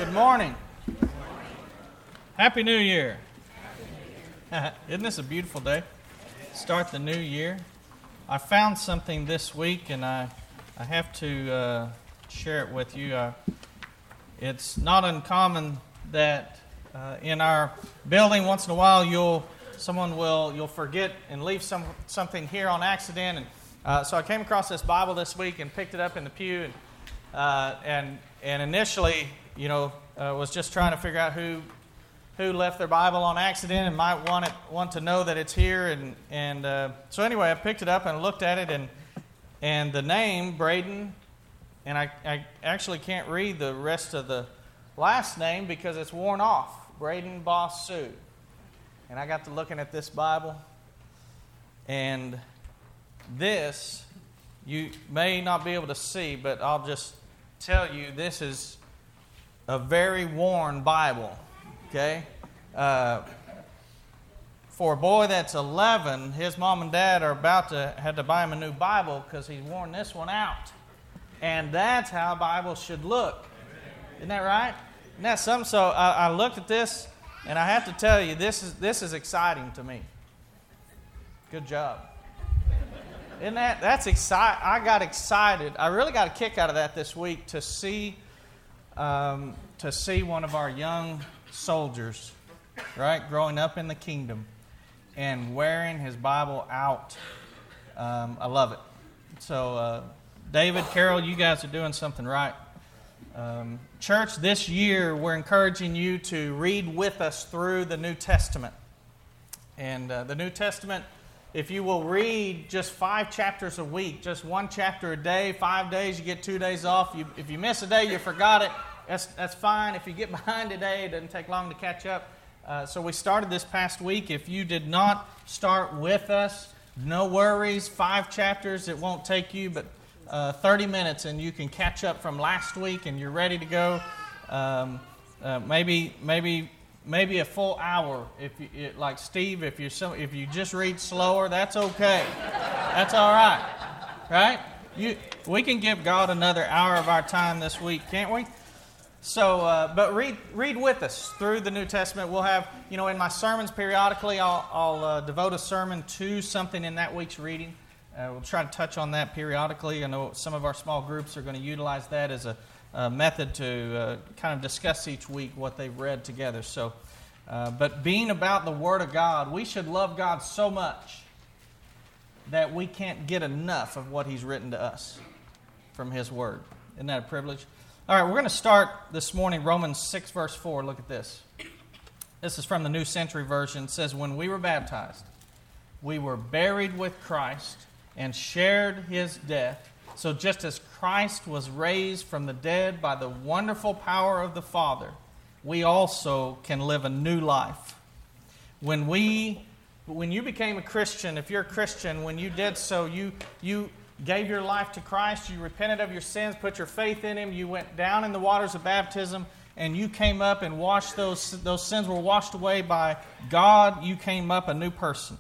Good morning. Happy New Year. Isn't this a beautiful day? Start the new year. I found something this week, and I have to share it with you. It's not uncommon that in our building, once in a while, you'll forget and leave something here on accident. And so I came across this Bible this week and picked it up in the pew, and initially, was just trying to figure out who left their Bible on accident and might want to know that it's here. And so anyway, I picked it up and looked at it, and the name, Braden, and I actually can't read the rest of the last name because it's worn off, Braden Bosu. And I got to looking at this Bible, and this, you may not be able to see, but I'll just tell you, this is a very worn Bible, okay? For a boy that's 11, his mom and dad are had to buy him a new Bible because he's worn this one out. And that's how Bibles should look. Isn't that right? Isn't that something? So I looked at this, and I have to tell you, this is exciting to me. Good job. Isn't that's exciting? I got excited. I really got a kick out of that this week to see one of our young soldiers, right, growing up in the kingdom and wearing his Bible out. I love it. So, David, Carol, you guys are doing something right. Church, this year we're encouraging you to read with us through the New Testament. And the New Testament, if you will read just 5 chapters a week, just 1 chapter a day, 5 days, you get 2 days off. If you miss a day, you forgot it, that's fine. If you get behind a day, it doesn't take long to catch up. So we started this past week. If you did not start with us, no worries. 5 chapters, it won't take you but 30 minutes, and you can catch up from last week, and you're ready to go. Maybe a full hour. Like Steve, if you just read slower, that's okay. That's all right, right? We can give God another hour of our time this week, can't we? So, but read with us through the New Testament. We'll have, in my sermons periodically, I'll devote a sermon to something in that week's reading. We'll try to touch on that periodically. I know some of our small groups are going to utilize that as a method to kind of discuss each week what they've read together. So, but being about the Word of God, we should love God so much that we can't get enough of what He's written to us from His Word. Isn't that a privilege? All right, we're going to start this morning, Romans 6, verse 4. Look at this. This is from the New Century Version. It says, "When we were baptized, we were buried with Christ and shared His death. So just as Christ was raised from the dead by the wonderful power of the Father, we also can live a new life." When you became a Christian, if you're a Christian, when you did so, you gave your life to Christ, you repented of your sins, put your faith in Him, you went down in the waters of baptism, and you came up and washed those sins were washed away by God. You came up a new person.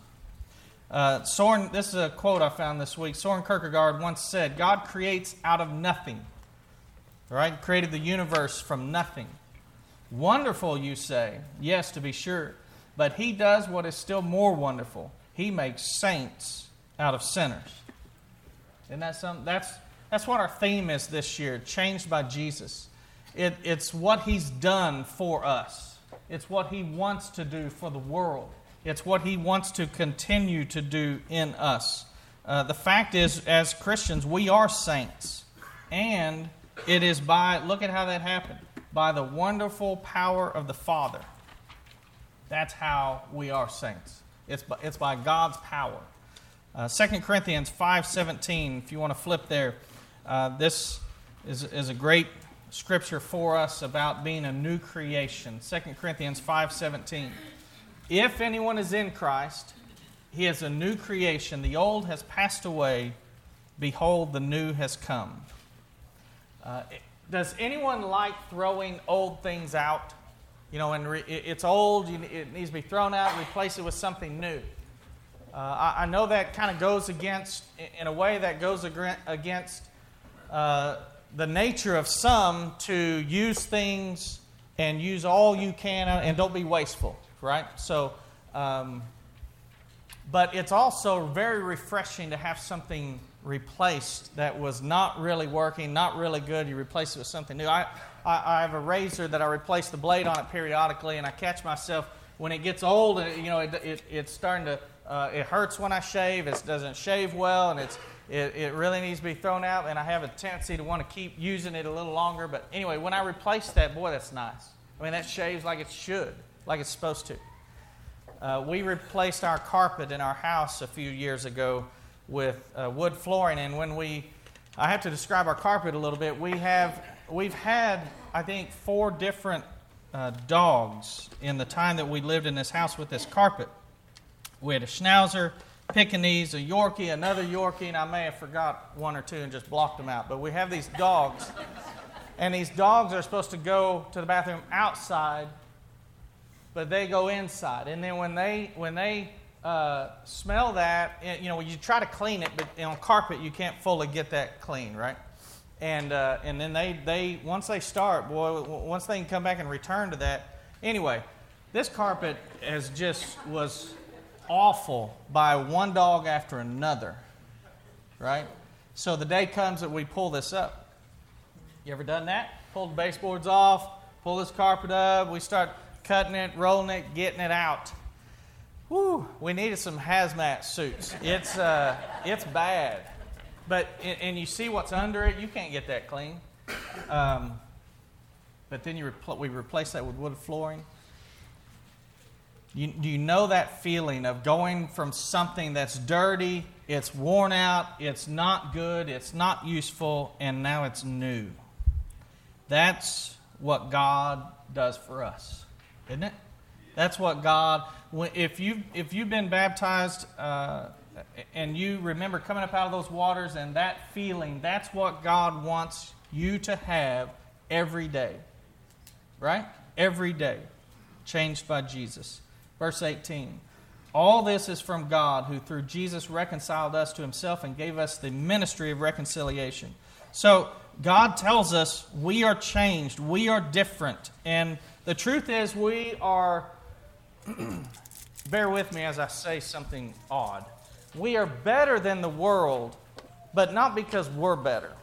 Soren, this is a quote I found this week. Soren Kierkegaard once said, "God creates out of nothing." Right? Created the universe from nothing. Wonderful, you say. Yes, to be sure. But He does what is still more wonderful. He makes saints out of sinners. Isn't that something? That's what our theme is this year, changed by Jesus. It's what He's done for us. It's what He wants to do for the world. It's what He wants to continue to do in us. The fact is, as Christians, we are saints. And it is look at how that happened, by the wonderful power of the Father. That's how we are saints. It's by God's power. 2 Corinthians 5:17, if you want to flip there, this is a great scripture for us about being a new creation. 2 Corinthians 5:17. "If anyone is in Christ, he is a new creation. The old has passed away. Behold, the new has come." Does anyone like throwing old things out? And it's old, it needs to be thrown out, replace it with something new. I know that kind of goes against, in a way that goes against the nature of some to use things and use all you can, and don't be wasteful, right? So, but it's also very refreshing to have something replaced that was not really working, not really good. You replace it with something new. I have a razor that I replace the blade on it periodically, and I catch myself when it gets old, it's starting to, it hurts when I shave. It doesn't shave well, and it really needs to be thrown out, and I have a tendency to want to keep using it a little longer. But anyway, when I replace that, boy, that's nice. I mean, that shaves like it should, like it's supposed to. We replaced our carpet in our house a few years ago with wood flooring, and I have to describe our carpet a little bit. We've had, I think, 4 different dogs in the time that we lived in this house with this carpet. We had a Schnauzer, Pekingese, a Yorkie, another Yorkie, and I may have forgot 1 or 2 and just blocked them out. But we have these dogs, and these dogs are supposed to go to the bathroom outside, but they go inside. And then when they smell that, you try to clean it, but on carpet you can't fully get that clean, right? And then they once they start, boy, once they can come back and return to that. Anyway, this carpet was awful by one dog after another, right? So the day comes that we pull this up. You ever done that? Pull the baseboards off, pull this carpet up, we start cutting it, rolling it, getting it out. Whew, we needed some hazmat suits. It's bad. But and you see what's under it, you can't get that clean. But then we replace that with wood flooring. Do you know that feeling of going from something that's dirty, it's worn out, it's not good, it's not useful, and now it's new? That's what God does for us, isn't it? That's what God. If you've been baptized and you remember coming up out of those waters and that feeling, that's what God wants you to have every day, right? Every day, changed by Jesus. Verse 18, all this is from God, who through Jesus reconciled us to himself and gave us the ministry of reconciliation. So God tells us we are changed, we are different. And the truth is we are, bear with me as I say something odd, we are better than the world, but not because we're better.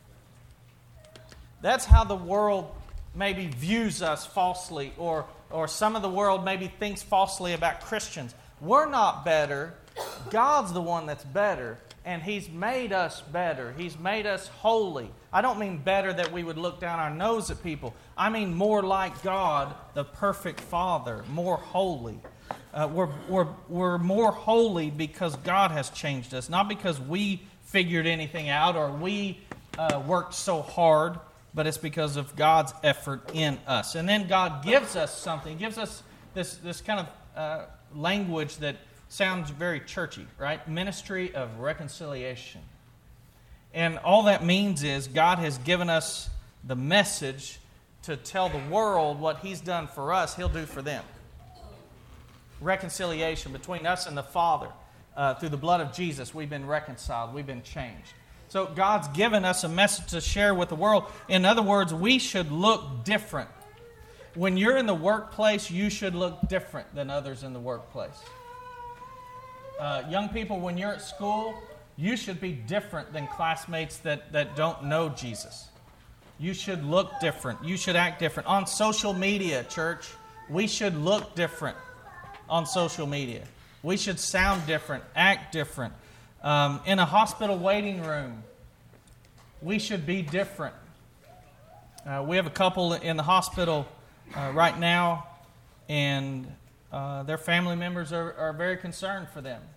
That's how the world maybe views us falsely, or some of the world maybe thinks falsely about Christians. We're not better. God's the one that's better, and He's made us better. He's made us holy. I don't mean better that we would look down our nose at people. I mean more like God, the perfect Father, more holy. We're more holy because God has changed us, not because we figured anything out or we worked so hard, but it's because of God's effort in us. And then God gives us something. He gives us this kind of language that sounds very churchy, right? Ministry of reconciliation. And all that means is God has given us the message to tell the world what He's done for us, He'll do for them. Reconciliation between us and the Father. Through the blood of Jesus, we've been reconciled. We've been changed. So God's given us a message to share with the world. In other words, we should look different. When you're in the workplace, you should look different than others in the workplace. Young people, when you're at school, you should be different than classmates that don't know Jesus. You should look different. You should act different. On social media, church, we should look different on social media. We should sound different, act different. In a hospital waiting room, we should be different. We have a couple in the hospital right now, and their family members are very concerned for them.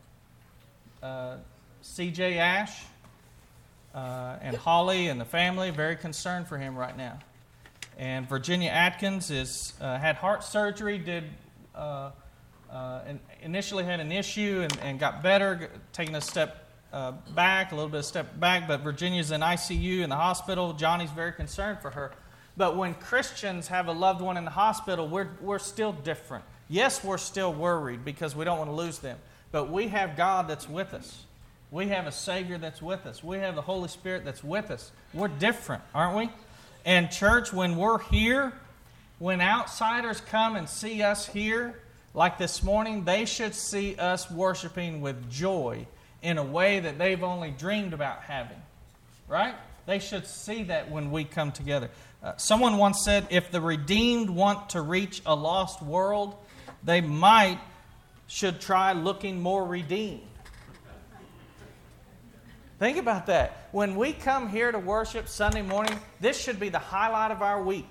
C.J. Ash and Holly and the family, very concerned for him right now. And Virginia Atkins had heart surgery, initially had an issue and got better, taking a little bit of step back, but Virginia's in ICU in the hospital. Johnny's very concerned for her. But when Christians have a loved one in the hospital, we're still different. Yes, we're still worried because we don't want to lose them. But we have God that's with us. We have a Savior that's with us. We have the Holy Spirit that's with us. We're different, aren't we? And church, when we're here When outsiders come and see us here, like this morning, they should see us worshiping with joy in a way that they've only dreamed about having. Right? They should see that when we come together. Someone once said, if the redeemed want to reach a lost world, they should try looking more redeemed. Think about that. When we come here to worship Sunday morning, this should be the highlight of our week.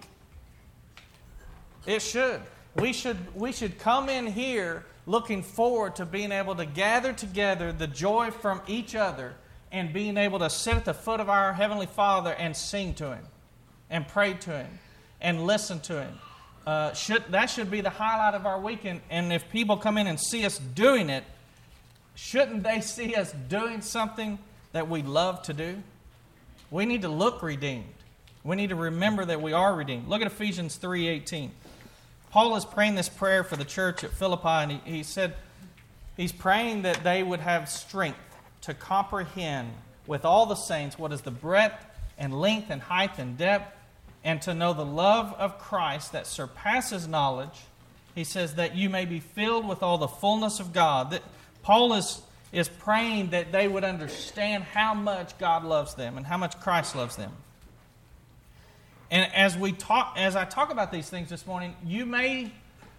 It should. We should come in here looking forward to being able to gather together the joy from each other and being able to sit at the foot of our Heavenly Father and sing to Him and pray to Him and listen to Him. That should be the highlight of our weekend. And if people come in and see us doing it, shouldn't they see us doing something that we love to do? We need to look redeemed. We need to remember that we are redeemed. Look at Ephesians 3:18. Paul is praying this prayer for the church at Philippi, and he said he's praying that they would have strength to comprehend with all the saints what is the breadth and length and height and depth, and to know the love of Christ that surpasses knowledge. He says that you may be filled with all the fullness of God. That Paul is praying that they would understand how much God loves them and how much Christ loves them. And as I talk about these things this morning, you may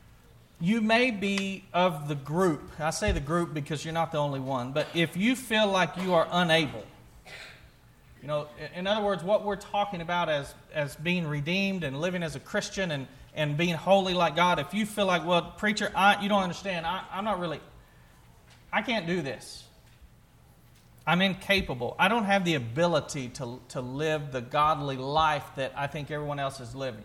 be of the group. I say the group because you're not the only one. But if you feel like you are unable, in other words, what we're talking about as being redeemed and living as a Christian and being holy like God, if you feel like, well, preacher, you don't understand. I can't do this. I'm incapable. I don't have the ability to live the godly life that I think everyone else is living.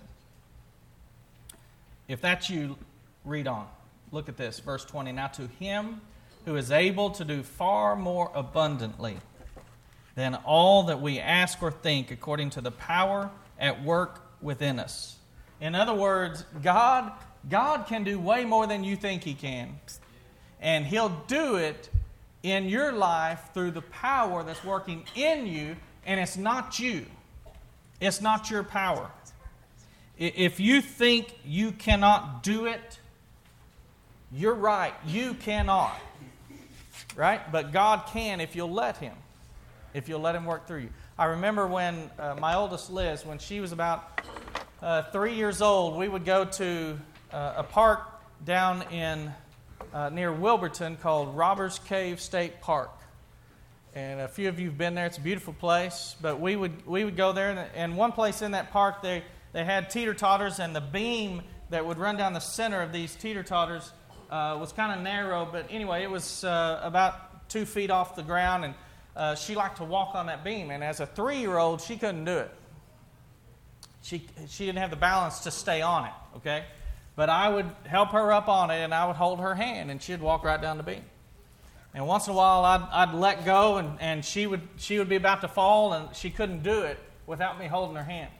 If that's you, read on. Look at this, verse 20. Now to Him who is able to do far more abundantly than all that we ask or think, according to the power at work within us. In other words, God can do way more than you think He can. And He'll do it in your life through the power that's working in you, and it's not you. It's not your power. If you think you cannot do it, you're right. You cannot. Right? But God can if you'll let Him. If you'll let Him work through you. I remember when my oldest Liz, when she was about 3 years old, we would go to a park down in near Wilburton called Robbers Cave State Park. And a few of you have been there. It's a beautiful place. But we would go there, and one place in that park, they had teeter-totters, and the beam that would run down the center of these teeter-totters was kind of narrow. But anyway, it was about 2 feet off the ground, and she liked to walk on that beam. And as a 3-year-old, she couldn't do it. She didn't have the balance to stay on it, okay? But I would help her up on it, and I would hold her hand, and she'd walk right down the beam. And once in a while, I'd let go, and she would be about to fall, and she couldn't do it without me holding her hand.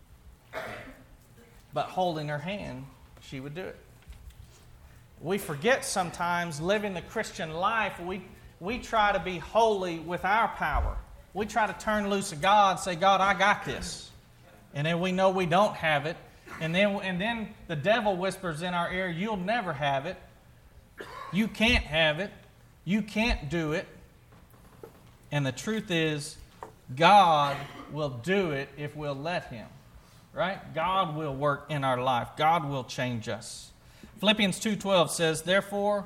But holding her hand, she would do it. We forget sometimes, living the Christian life, we try to be holy with our power. We try to turn loose of God and say, God, I got this. And then we know we don't have it. And then the devil whispers in our ear, you'll never have it. You can't have it. You can't do it. And the truth is, God will do it if we'll let Him. Right? God will work in our life. God will change us. Philippians 2:12 says, Therefore,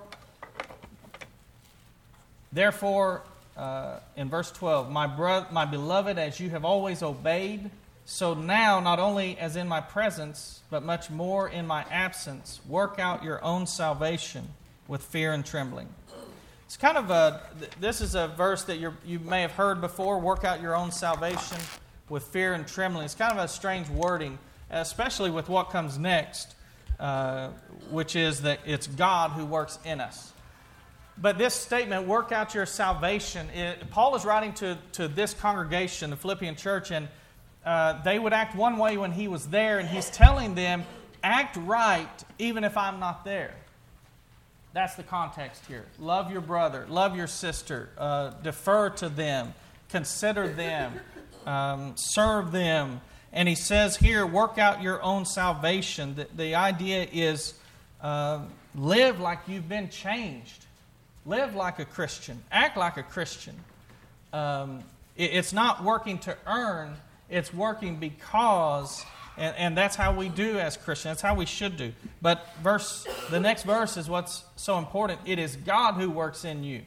in verse 12, my beloved, as you have always obeyed, so now, not only as in my presence, but much more in my absence, work out your own salvation with fear and trembling. It's kind of this is a verse that you may have heard before, work out your own salvation with fear and trembling. It's kind of a strange wording, especially with what comes next, which is that it's God who works in us. But this statement, work out your salvation, Paul is writing to this congregation, the Philippian church, and they would act one way when he was there, and he's telling them, act right even if I'm not there. That's the context here. Love your brother, love your sister, defer to them, consider them, serve them. And he says here, work out your own salvation. The idea is live like you've been changed. Live like a Christian. Act like a Christian. It's not working to earn. It's working because, and that's how we do as Christians. That's how we should do. But the next verse is what's so important. It is God who works in you.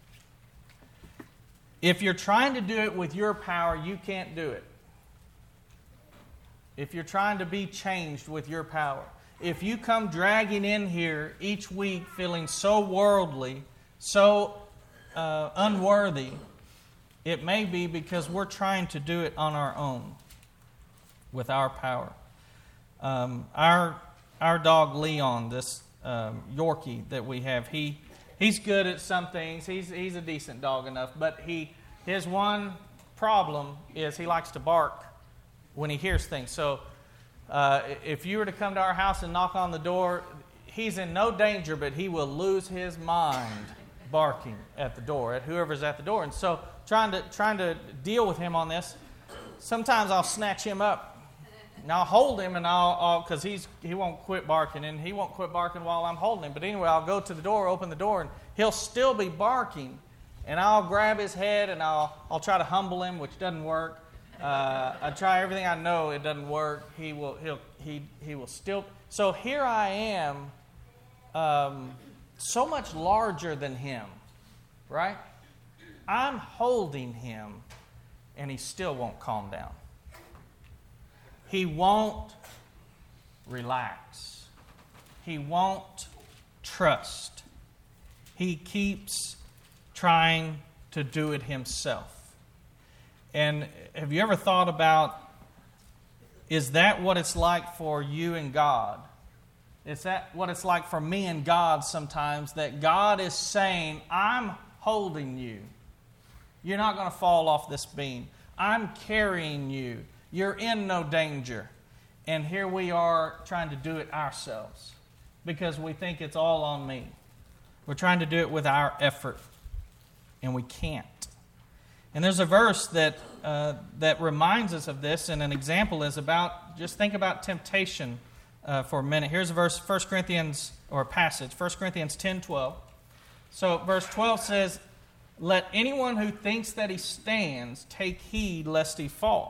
If you're trying to do it with your power, you can't do it. If you're trying to be changed with your power. If you come dragging in here each week feeling so worldly, so unworthy, it may be because we're trying to do it on our own with our power. Our dog Leon, this Yorkie that we have, he's good at some things. He's a decent dog enough, but his one problem is he likes to bark when he hears things. So if you were to come to our house and knock on the door, he's in no danger, but he will lose his mind barking at the door, at whoever's at the door. And so trying to deal with him on this, sometimes I'll snatch him up and I'll hold him, and because he won't quit barking, and he won't quit barking while I'm holding him. But anyway, I'll go to the door, open the door, and he'll still be barking, and I'll grab his head and I'll try to humble him, which doesn't work. I try everything I know, it doesn't work. He will still. So here I am, so much larger than him, right? I'm holding him, and he still won't calm down. He won't relax. He won't trust. He keeps trying to do it himself. And have you ever thought about, is that what it's like for you and God? Is that what it's like for me and God sometimes, that God is saying, I'm holding you. You're not going to fall off this beam. I'm carrying you. You're in no danger. And here we are trying to do it ourselves because we think it's all on me. We're trying to do it with our effort, and we can't. And there's a verse that reminds us of this, and an example is about, just think about temptation for a minute. Here's a verse, 1 Corinthians, or a passage, 1 Corinthians 10:12. So verse 12 says, let anyone who thinks that he stands take heed lest he fall.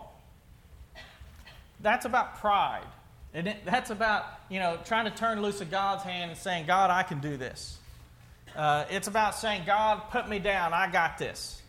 That's about pride. And that's about, trying to turn loose of God's hand and saying, God, I can do this. It's about saying, God, put me down. I got this.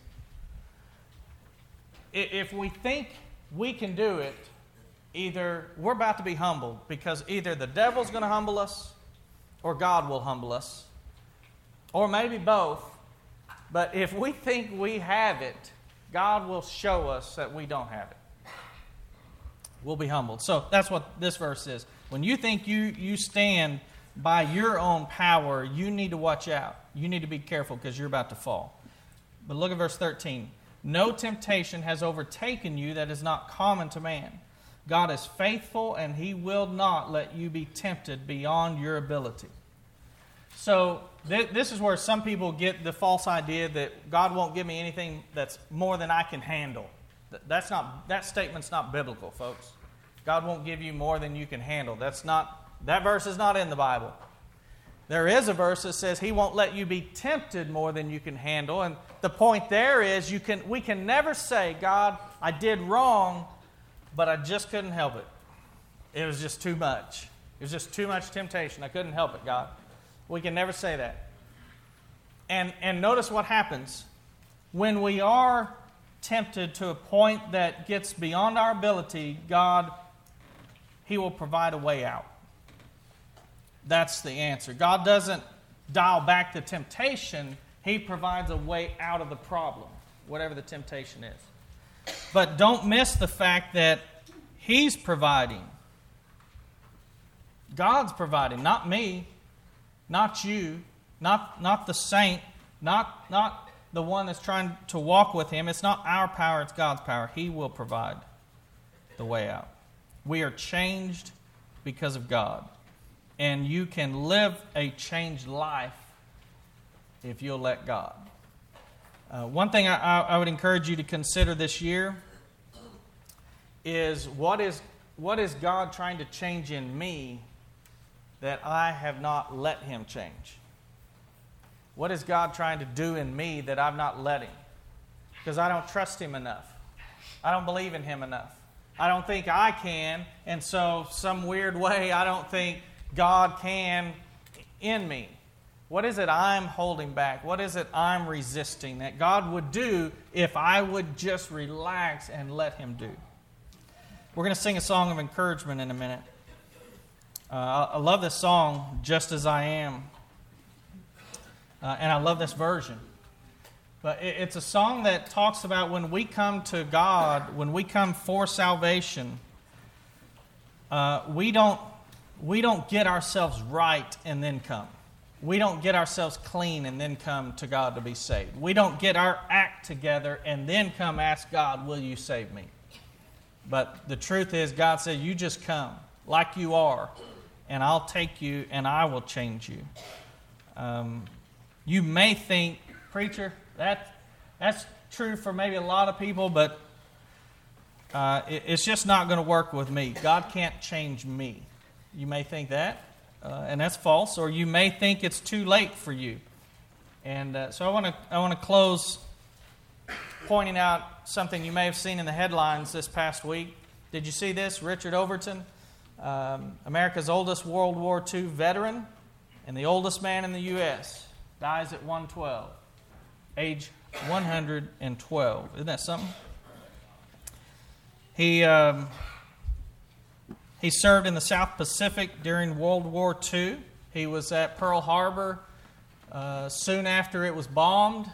If we think we can do it, either we're about to be humbled, because either the devil's going to humble us or God will humble us, or maybe both. But if we think we have it, God will show us that we don't have it. We'll be humbled. So that's what this verse is. When you think you stand by your own power, you need to watch out. You need to be careful because you're about to fall. But look at verse 13. No temptation has overtaken you that is not common to man. God is faithful, and He will not let you be tempted beyond your ability. So this is where some people get the false idea that God won't give me anything that's more than I can handle. That statement's not biblical, folks. God won't give you more than you can handle. That verse is not in the Bible. There is a verse that says He won't let you be tempted more than you can handle. And the point there is we can never say, God, I did wrong, but I just couldn't help it. It was just too much. It was just too much temptation. I couldn't help it, God. We can never say that. And notice what happens. When we are tempted to a point that gets beyond our ability, God, He will provide a way out. That's the answer. God doesn't dial back the temptation. He provides a way out of the problem, whatever the temptation is. But don't miss the fact that He's providing. God's providing, not me, not you, not the saint, not the one that's trying to walk with Him. It's not our power, it's God's power. He will provide the way out. We are changed because of God. And you can live a changed life if you'll let God. One thing I would encourage you to consider this year is what is God trying to change in me that I have not let Him change? What is God trying to do in me that I've not let Him? Because I don't trust Him enough. I don't believe in Him enough. I don't think I can, and so some weird way I don't think God can in me. What is it I'm holding back? What is it I'm resisting that God would do if I would just relax and let Him do? We're going to sing a song of encouragement in a minute. I love this song, Just As I Am. And I love this version. But it's a song that talks about when we come to God, when we come for salvation, we don't get ourselves right and then come. We don't get ourselves clean and then come to God to be saved. We don't get our act together and then come ask God, will you save me? But the truth is, God said, you just come like you are, and I'll take you and I will change you. You may think, preacher, that's true for maybe a lot of people, but it's just not going to work with me. God can't change me. You may think that, and that's false, or you may think it's too late for you. And so I want to close pointing out something you may have seen in the headlines this past week. Did you see this? Richard Overton, America's oldest World War II veteran and the oldest man in the U.S., dies at 112, age 112. Isn't that something? He served in the South Pacific during World War II. He was at Pearl Harbor soon after it was bombed.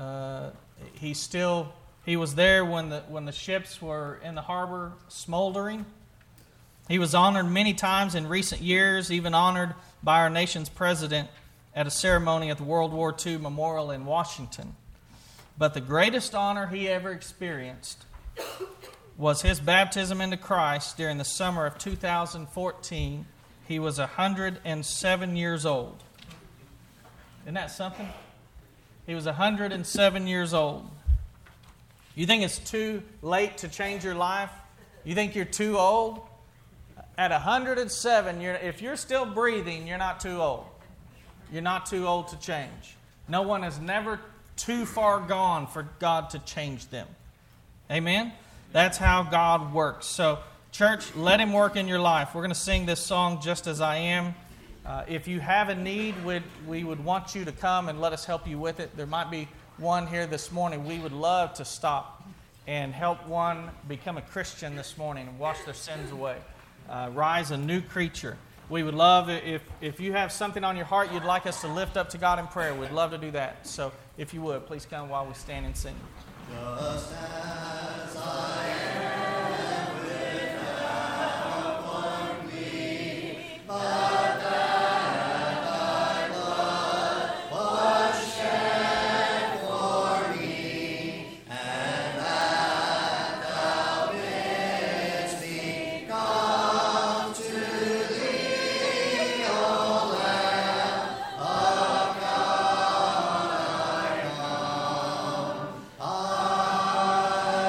He was there when the ships were in the harbor smoldering. He was honored many times in recent years, even honored by our nation's president at a ceremony at the World War II Memorial in Washington. But the greatest honor he ever experienced was his baptism into Christ during the summer of 2014. He was 107 years old. Isn't that something? He was 107 years old. You think it's too late to change your life? You think you're too old? At 107, if you're still breathing, you're not too old. You're not too old to change. No one is never too far gone for God to change them. Amen? That's how God works. So, church, let Him work in your life. We're going to sing this song, Just As I Am. If you have a need, we would want you to come and let us help you with it. There might be one here this morning. We would love to stop and help one become a Christian this morning and wash their sins away. Rise a new creature. We would love if you have something on your heart you'd like us to lift up to God in prayer. We'd love to do that. So if you would, please come while we stand and sing. Just as I am without one plea, but that thy blood was shed for me, and that thou bidst me come to thee, O Lamb of God, I come.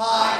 I